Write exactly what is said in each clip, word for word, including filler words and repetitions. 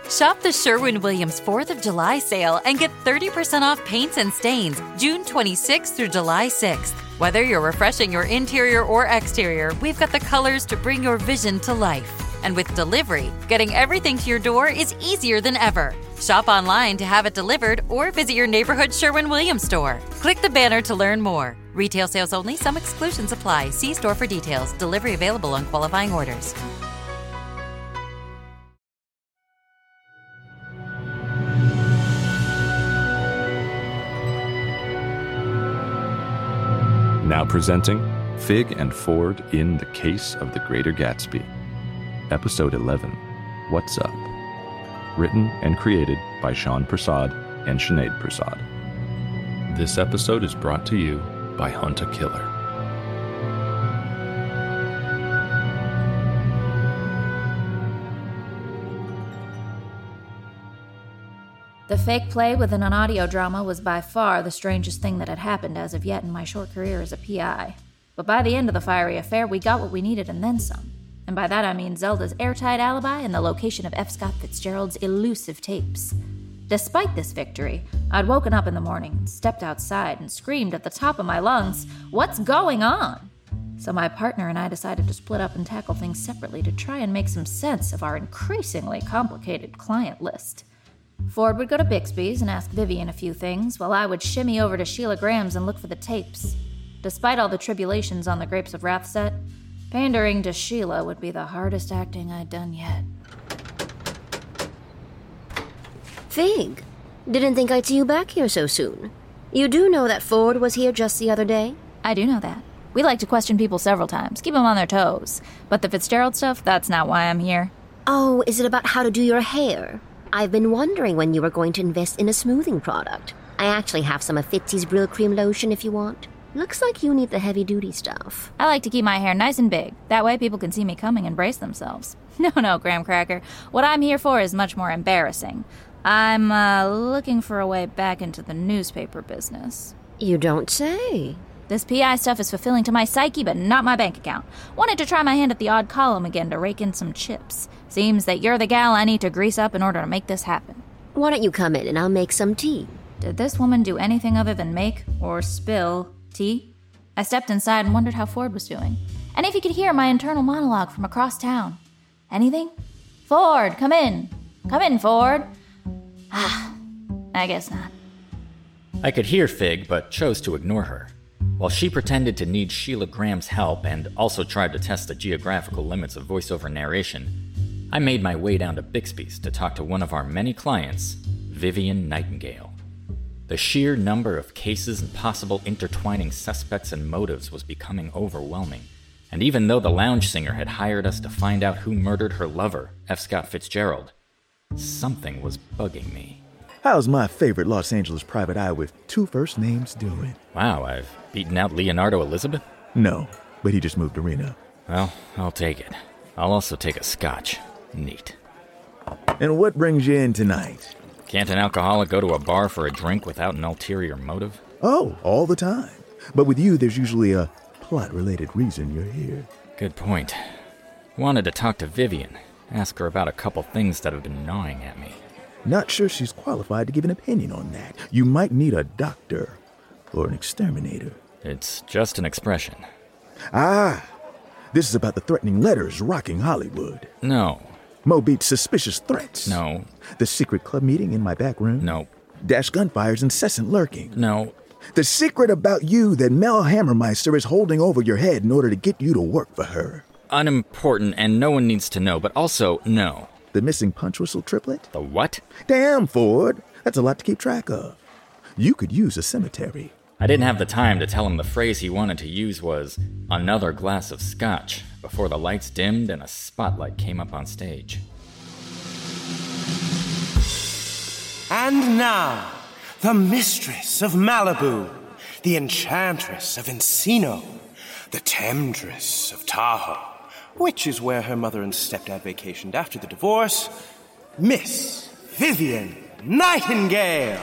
Shop the Sherwin-Williams fourth of July sale and get thirty percent off paints and stains June twenty-sixth through July sixth. Whether you're refreshing your interior or exterior, we've got the colors to bring your vision to life. And with delivery, getting everything to your door is easier than ever. Shop online to have it delivered or visit your neighborhood Sherwin-Williams store. Click the banner to learn more. Retail sales only. Some exclusions apply. See store for details. Delivery available on qualifying orders. Now presenting Fig and Ford in The Case of the Greater Gatsby. Episode eleven, What's Up? Written and created by Sean Prasad and Sinead Prasad. This episode is brought to you by Hunt a Killer. The fake play within an audio drama was by far the strangest thing that had happened as of yet in my short career as a P I. But by the end of the fiery affair, we got what we needed and then some. And by that I mean Zelda's airtight alibi and the location of F. Scott Fitzgerald's elusive tapes. Despite this victory, I'd woken up in the morning and stepped outside and screamed at the top of my lungs, "What's going on?" So my partner and I decided to split up and tackle things separately to try and make some sense of our increasingly complicated client list. Ford would go to Bixby's and ask Vivian a few things, while I would shimmy over to Sheila Graham's and look for the tapes. Despite all the tribulations on the Grapes of Wrath set, pandering to Sheila would be the hardest acting I'd done yet. Fig, didn't think I'd see you back here so soon. You do know that Ford was here just the other day? I do know that. We like to question people several times, keep them on their toes. But the Fitzgerald stuff, that's not why I'm here. Oh, is it about how to do your hair? I've been wondering when you were going to invest in a smoothing product. I actually have some of Fitzy's Brill Cream lotion if you want. Looks like you need the heavy-duty stuff. I like to keep my hair nice and big. That way people can see me coming and brace themselves. No, no, Graham Cracker. What I'm here for is much more embarrassing. I'm, uh, looking for a way back into the newspaper business. You don't say. This P I stuff is fulfilling to my psyche, but not my bank account. Wanted to try my hand at the odd column again to rake in some chips. Seems that you're the gal I need to grease up in order to make this happen. Why don't you come in and I'll make some tea? Did this woman do anything other than make or spill tea? I stepped inside and wondered how Ford was doing. And if he could hear my internal monologue from across town. Anything? Ford, come in. Come in, Ford. Ah, I guess not. I could hear Fig, but chose to ignore her. While she pretended to need Sheila Graham's help and also tried to test the geographical limits of voiceover narration, I made my way down to Bixby's to talk to one of our many clients, Vivian Nightingale. The sheer number of cases and possible intertwining suspects and motives was becoming overwhelming, and even though the lounge singer had hired us to find out who murdered her lover, F. Scott Fitzgerald, something was bugging me. How's my favorite Los Angeles private eye with two first names doing? Wow, I've beaten out Leonardo Elizabeth? No, but he just moved to Reno. Well, I'll take it. I'll also take a scotch. Neat. And what brings you in tonight? Can't an alcoholic go to a bar for a drink without an ulterior motive? Oh, all the time. But with you, there's usually a plot-related reason you're here. Good point. Wanted to talk to Vivian. Ask her about a couple things that have been gnawing at me. Not sure she's qualified to give an opinion on that. You might need a doctor or an exterminator. It's just an expression. Ah, this is about the threatening letters rocking Hollywood. No. Mobeat's suspicious threats. No. The secret club meeting in my back room. No. Dash Gunfire's incessant lurking. No. The secret about you that Mel Hammermeister is holding over your head in order to get you to work for her. Unimportant, and no one needs to know, but also no. The missing punch whistle triplet? The what? Damn, Ford. That's a lot to keep track of. You could use a cemetery. I didn't have the time to tell him the phrase he wanted to use was another glass of scotch before the lights dimmed and a spotlight came up on stage. And now, the mistress of Malibu, the enchantress of Encino, the temptress of Tahoe, which is where her mother and stepdad vacationed after the divorce, Miss Vivian Nightingale.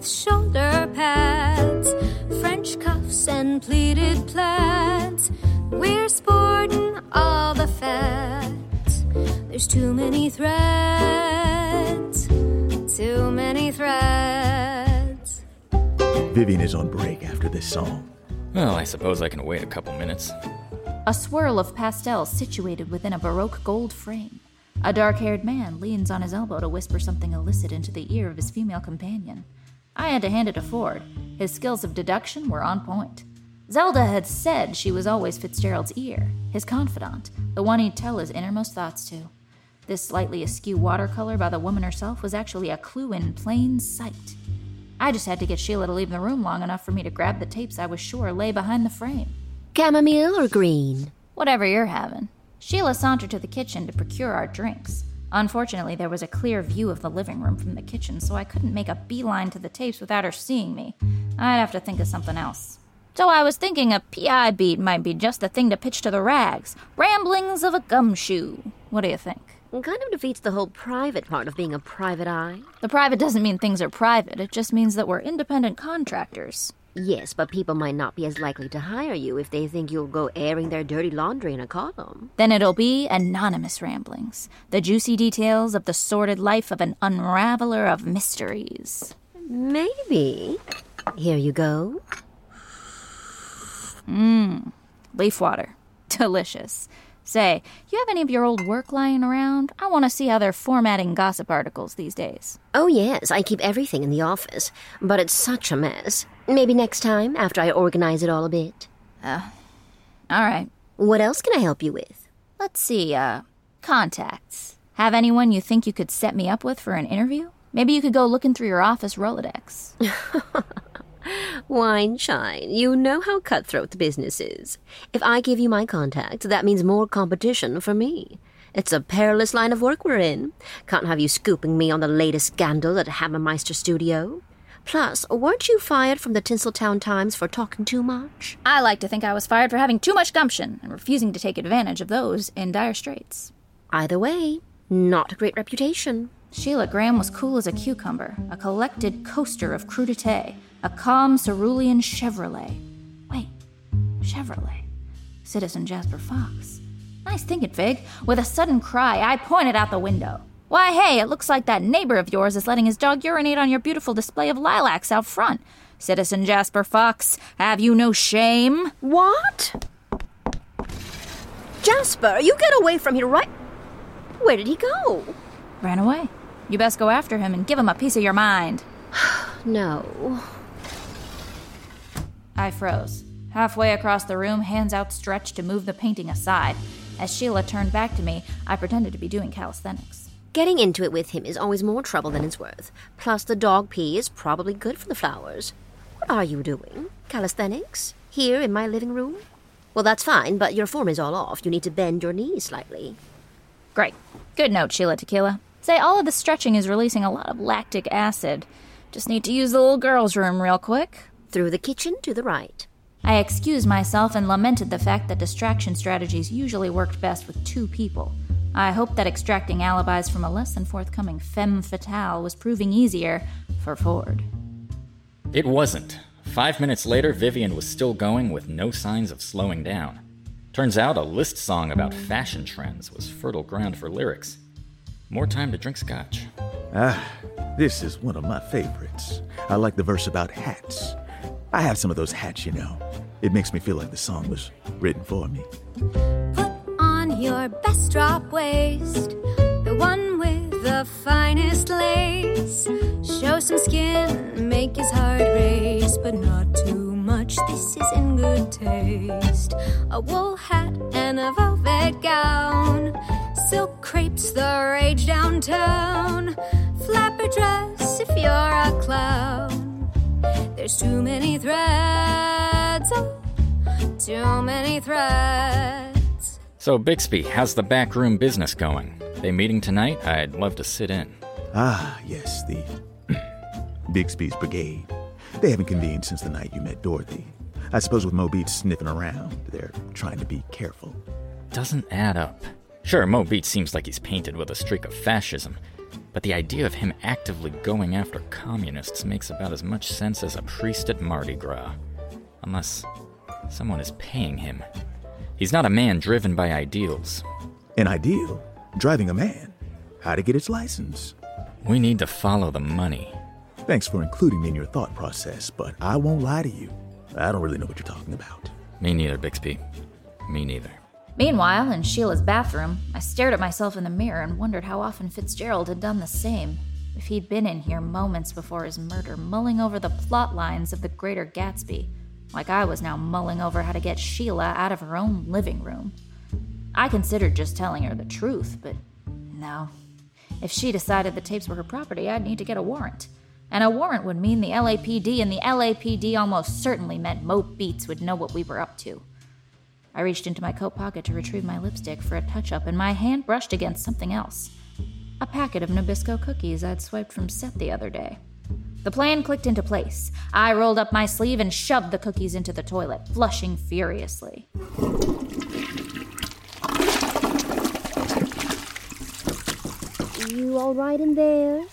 with shoulder pads, French cuffs and pleated plaids. We're sporting all the fads. There's too many threads, too many threads. Vivian is on break after this song. Well, I suppose I can wait a couple minutes. A swirl of pastels situated within a Baroque gold frame. A dark-haired man leans on his elbow to whisper something illicit into the ear of his female companion. I had to hand it to Ford. His skills of deduction were on point. Zelda had said she was always Fitzgerald's ear, his confidant, the one he'd tell his innermost thoughts to. This slightly askew watercolor by the woman herself was actually a clue in plain sight. I just had to get Sheila to leave the room long enough for me to grab the tapes I was sure lay behind the frame. Chamomile or green? Whatever you're having. Sheila sauntered to the kitchen to procure our drinks. Unfortunately, there was a clear view of the living room from the kitchen, so I couldn't make a beeline to the tapes without her seeing me. I'd have to think of something else. So I was thinking a P I beat might be just the thing to pitch to the rags. Ramblings of a gumshoe. What do you think? It kind of defeats the whole private part of being a private eye. The private doesn't mean things are private. It just means that we're independent contractors. Yes, but people might not be as likely to hire you if they think you'll go airing their dirty laundry in a column. Then it'll be anonymous ramblings. The juicy details of the sordid life of an unraveler of mysteries. Maybe. Here you go. Mmm. Leaf water. Delicious. Say, you have any of your old work lying around? I want to see how they're formatting gossip articles these days. Oh, yes, I keep everything in the office, but it's such a mess. Maybe next time, after I organize it all a bit. Uh, all right. What else can I help you with? Let's see, uh, contacts. Have anyone you think you could set me up with for an interview? Maybe you could go looking through your office Rolodex. Wine shine, you know how cutthroat the business is. If I give you my contact, that means more competition for me. It's a perilous line of work we're in. Can't have you scooping me on the latest scandal at Hammermeister Studio. Plus, weren't you fired from the Tinseltown Times for talking too much? I like to think I was fired for having too much gumption and refusing to take advantage of those in dire straits. Either way, not a great reputation. Sheila Graham was cool as a cucumber, a collected coaster of crudité, a calm cerulean Chevrolet. Wait, Chevrolet. Citizen Jasper Fox. Nice thinking, Fig. With a sudden cry, I pointed out the window. Why, hey, it looks like that neighbor of yours is letting his dog urinate on your beautiful display of lilacs out front. Citizen Jasper Fox, have you no shame? What? Jasper, you get away from here right... Where did he go? Ran away. You best go after him and give him a piece of your mind. No. I froze. Halfway across the room, hands outstretched to move the painting aside. As Sheila turned back to me, I pretended to be doing calisthenics. Getting into it with him is always more trouble than it's worth. Plus, the dog pee is probably good for the flowers. What are you doing? Calisthenics? Here in my living room? Well, that's fine, but your form is all off. You need to bend your knees slightly. Great. Good note, Sheila Tequila. Say, all of the stretching is releasing a lot of lactic acid. Just need to use the little girl's room real quick. Through the kitchen to the right. I excused myself and lamented the fact that distraction strategies usually worked best with two people. I hoped that extracting alibis from a less than forthcoming femme fatale was proving easier for Ford. It wasn't. Five minutes later, Vivian was still going with no signs of slowing down. Turns out a list song about fashion trends was fertile ground for lyrics. More time to drink scotch. Ah, this is one of my favorites. I like the verse about hats. I have some of those hats, you know. It makes me feel like the song was written for me. Put on your best drop waist, the one with the finest lace. Show some skin, make his heart race, but not too much, this is in good taste. A wool hat and a velvet gown, silk crepes the rage downtown. Flapper dress if you're a clown. There's too many threads, oh, too many threads. So, Bixby, how's the backroom business going? They meeting tonight? I'd love to sit in. Ah, yes, the Bixby's Brigade. They haven't convened since the night you met Dorothy. I suppose with Mo Beats sniffing around, they're trying to be careful. Doesn't add up. Sure, Mo Beats seems like he's painted with a streak of fascism, But the idea of him actively going after communists makes about as much sense as a priest at Mardi Gras. Unless someone is paying him. He's not a man driven by ideals. An ideal? Driving a man? How to get its license? We need to follow the money. Thanks for including me in your thought process, but I won't lie to you. I don't really know what you're talking about. Me neither, Bixby. Me neither. Meanwhile, in Sheila's bathroom, I stared at myself in the mirror and wondered how often Fitzgerald had done the same. If he'd been in here moments before his murder, mulling over the plot lines of The Greater Gatsby, like I was now mulling over how to get Sheila out of her own living room. I considered just telling her the truth, but no. If she decided the tapes were her property, I'd need to get a warrant. And a warrant would mean the L A P D, and the L A P D almost certainly meant Mo Beats would know what we were up to. I reached into my coat pocket to retrieve my lipstick for a touch-up, and my hand brushed against something else. A packet of Nabisco cookies I'd swiped from Seth the other day. The plan clicked into place. I rolled up my sleeve and shoved the cookies into the toilet, flushing furiously. You all right in there?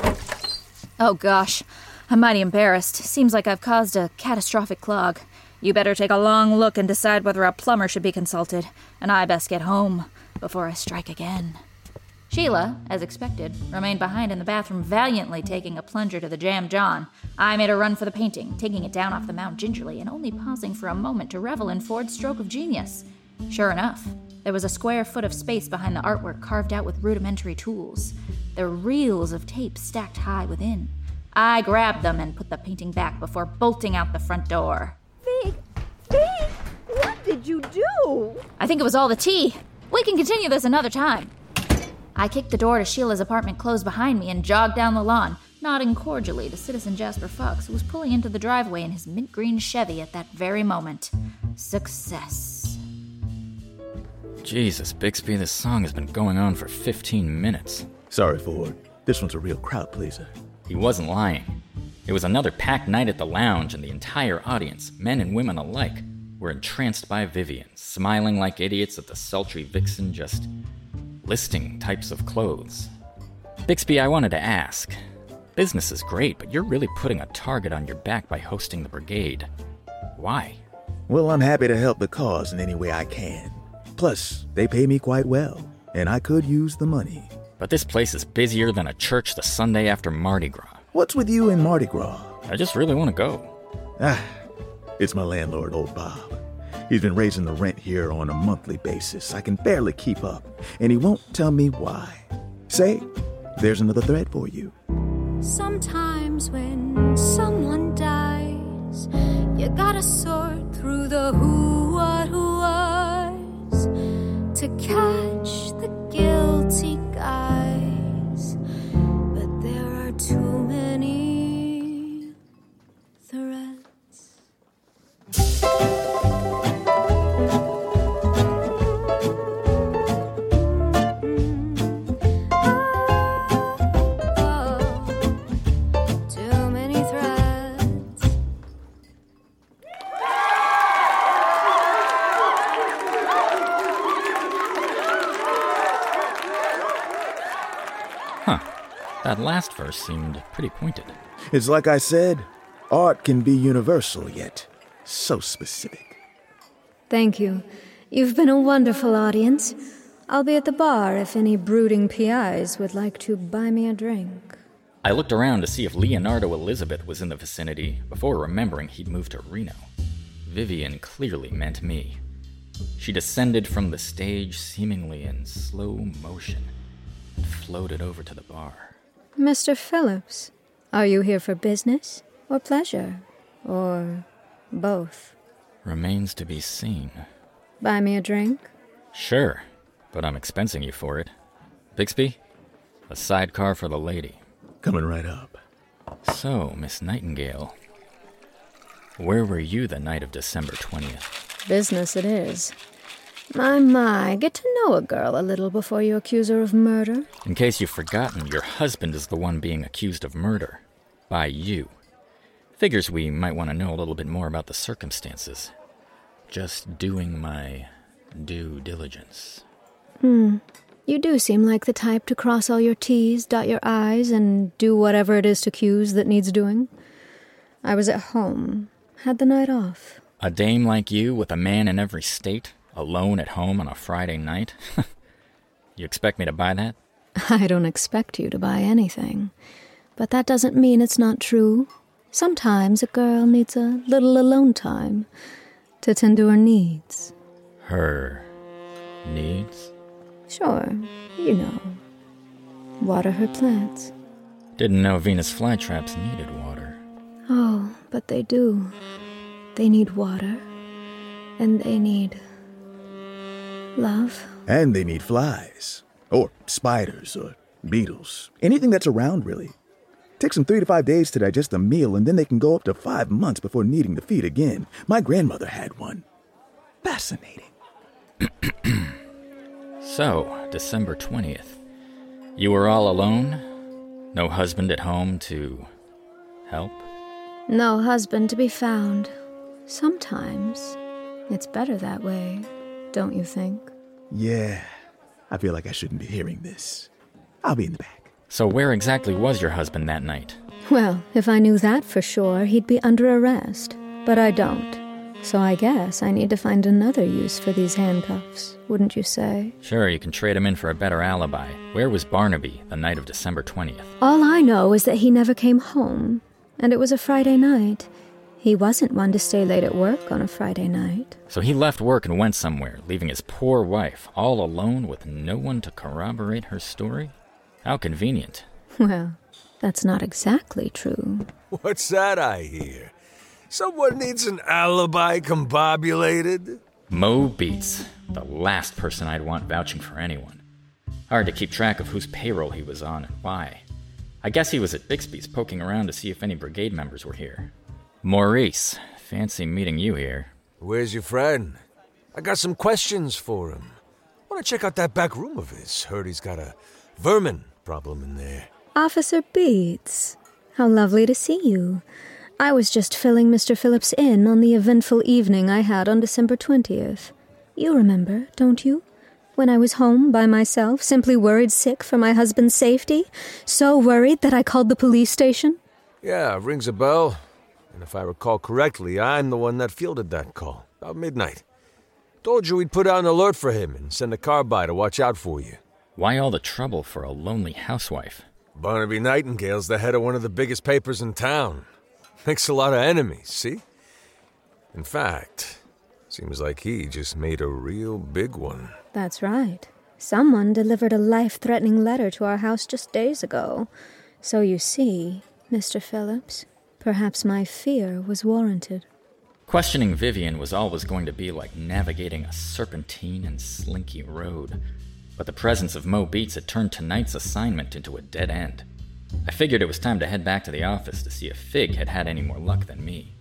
Oh gosh, I'm mighty embarrassed. Seems like I've caused a catastrophic clog. You better take a long look and decide whether a plumber should be consulted, and I best get home before I strike again. Sheila, as expected, remained behind in the bathroom, valiantly taking a plunger to the Jam John. I made a run for the painting, taking it down off the mount gingerly and only pausing for a moment to revel in Ford's stroke of genius. Sure enough, there was a square foot of space behind the artwork carved out with rudimentary tools. There were reels of tape stacked high within. I grabbed them and put the painting back before bolting out the front door. Fig! Fig! What did you do? I think it was all the tea. We can continue this another time. I kicked the door to Sheila's apartment closed behind me and jogged down the lawn, nodding cordially to Citizen Jasper Fox, who was pulling into the driveway in his mint green Chevy at that very moment. Success. Jesus, Bixby, this song has been going on for fifteen minutes. Sorry, Ford. This one's a real crowd pleaser. He wasn't lying. It was another packed night at the lounge, and the entire audience, men and women alike, were entranced by Vivian, smiling like idiots at the sultry vixen just listing types of clothes. Bixby, I wanted to ask. Business is great, but you're really putting a target on your back by hosting the brigade. Why? Well, I'm happy to help the cause in any way I can. Plus, they pay me quite well, and I could use the money. But this place is busier than a church the Sunday after Mardi Gras. What's with you and Mardi Gras? I just really want to go. Ah, it's my landlord, old Bob. He's been raising the rent here on a monthly basis. I can barely keep up, and he won't tell me why. Say, there's another thread for you. Sometimes when someone dies, you gotta sort through the who, what, who was to catch the guilty guys. But there are too many threads. That last verse seemed pretty pointed. It's like I said, art can be universal, yet so specific. Thank you. You've been a wonderful audience. I'll be at the bar if any brooding P Is would like to buy me a drink. I looked around to see if Leonardo Elizabeth was in the vicinity before remembering he'd moved to Reno. Vivian clearly meant me. She descended from the stage seemingly in slow motion and floated over to the bar. Mister Phillips, are you here for business or pleasure? Or both? Remains to be seen. Buy me a drink? Sure, but I'm expensing you for it. Bixby, a sidecar for the lady. Coming right up. So, Miss Nightingale, where were you the night of December twentieth? Business it is. My, my, get to know a girl a little before you accuse her of murder. In case you've forgotten, your husband is the one being accused of murder. By you. Figures we might want to know a little bit more about the circumstances. Just doing my due diligence. Hmm. You do seem like the type to cross all your T's, dot your I's, and do whatever it is to Q's that needs doing. I was at home, had the night off. A dame like you with a man in every state, alone at home on a Friday night? You expect me to buy that? I don't expect you to buy anything. But that doesn't mean it's not true. Sometimes a girl needs a little alone time to tend to her needs. Her needs? Sure, you know. Water her plants. Didn't know Venus flytraps needed water. Oh, but they do. They need water. And they need love. And they need flies. Or spiders, or beetles. Anything that's around, really. Takes them three to five days to digest a meal, and then they can go up to five months before needing to feed again. My grandmother had one. Fascinating. So, December twentieth. You were all alone? No husband at home to help? No husband to be found. Sometimes it's better that way, don't you think? Yeah, I feel like I shouldn't be hearing this. I'll be in the back. So where exactly was your husband that night? Well, if I knew that for sure, he'd be under arrest. But I don't. So I guess I need to find another use for these handcuffs, wouldn't you say? Sure, you can trade him in for a better alibi. Where was Barnaby the night of December twentieth? All I know is that he never came home. And it was a Friday night. He wasn't one to stay late at work on a Friday night. So he left work and went somewhere, leaving his poor wife all alone with no one to corroborate her story? How convenient. Well, that's not exactly true. What's that I hear? Someone needs an alibi combobulated? Mo Beats, the last person I'd want vouching for anyone. Hard to keep track of whose payroll he was on and why. I guess he was at Bixby's poking around to see if any brigade members were here. Maurice, fancy meeting you here. Where's your friend? I got some questions for him. Want to check out that back room of his. Heard he's got a vermin problem in there. Officer Beats, how lovely to see you. I was just filling Mister Phillips in on the eventful evening I had on December twentieth. You remember, don't you? When I was home by myself, simply worried sick for my husband's safety. So worried that I called the police station. Yeah, rings a bell. And if I recall correctly, I'm the one that fielded that call. About midnight. Told you we'd put out an alert for him and send a car by to watch out for you. Why all the trouble for a lonely housewife? Barnaby Nightingale's the head of one of the biggest papers in town. Makes a lot of enemies, see? In fact, seems like he just made a real big one. That's right. Someone delivered a life-threatening letter to our house just days ago. So you see, Mister Phillips, perhaps my fear was warranted. Questioning Vivian was always going to be like navigating a serpentine and slinky road. But the presence of Mo Beats had turned tonight's assignment into a dead end. I figured it was time to head back to the office to see if Fig had had any more luck than me.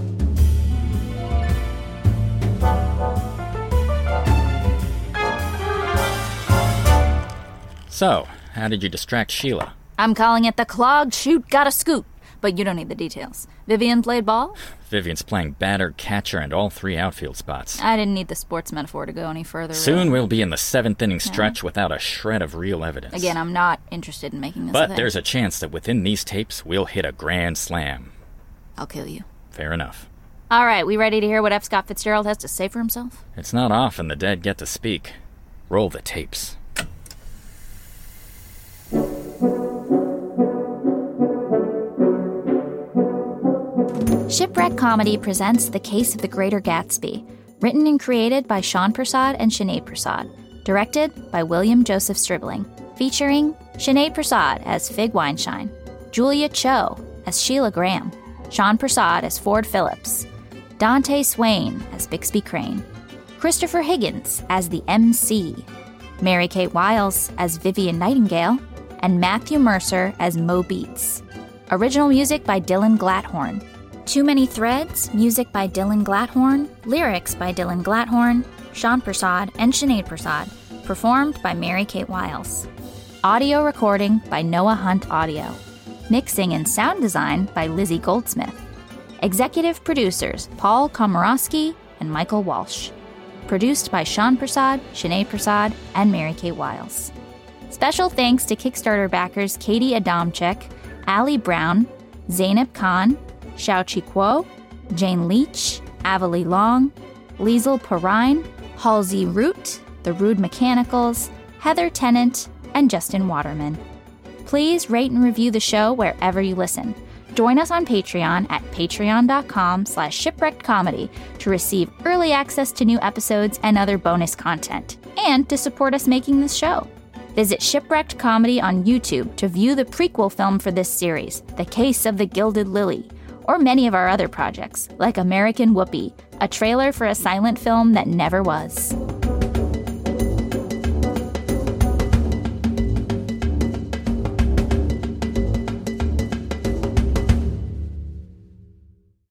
So, how did you distract Sheila? I'm calling it the clogged chute got a scoot, but you don't need the details. Vivian played ball? Vivian's playing batter, catcher, and all three outfield spots. I didn't need the sports metaphor to go any further. Soon really. we'll be in the seventh inning stretch yeah. without a shred of real evidence. Again, I'm not interested in making this But a thing. there's a chance that within these tapes, we'll hit a grand slam. I'll kill you. Fair enough. All right, we ready to hear what F. Scott Fitzgerald has to say for himself? It's not often the dead get to speak. Roll the tapes. Shipwreck Comedy presents The Case of the Greater Gatsby, written and created by Sean Prasad and Sinead Prasad, directed by William Joseph Stribling, featuring Sinead Prasad as Fig Weinstein, Julia Cho as Sheila Graham, Sean Prasad as Ford Phillips, Dante Swain as Bixby Crane, Christopher Higgins as the M C, Mary Kate Wiles as Vivian Nightingale, and Matthew Mercer as Mo Beats. Original music by Dylan Glatthorn. Too Many Threads, music by Dylan Glatthorn, lyrics by Dylan Glatthorn, Sean Prasad, and Sinead Prasad, performed by Mary Kate Wiles. Audio recording by Noah Hunt Audio. Mixing and sound design by Lizzie Goldsmith. Executive producers Paul Komorowski and Michael Walsh. Produced by Sean Prasad, Shanae Prasad, and Mary Kay Wiles. Special thanks to Kickstarter backers Katie Adamczyk, Ali Brown, Zainab Khan, Xiaoqi Kuo, Jane Leach, Avalie Long, Liesl Perrine, Halsey Root, The Rude Mechanicals, Heather Tennant, and Justin Waterman. Please rate and review the show wherever you listen. Join us on Patreon at patreon.com slash shipwreckedcomedy to receive early access to new episodes and other bonus content, and to support us making this show. Visit Shipwrecked Comedy on YouTube to view the prequel film for this series, The Case of the Gilded Lily, or many of our other projects, like American Whoopee, a trailer for a silent film that never was.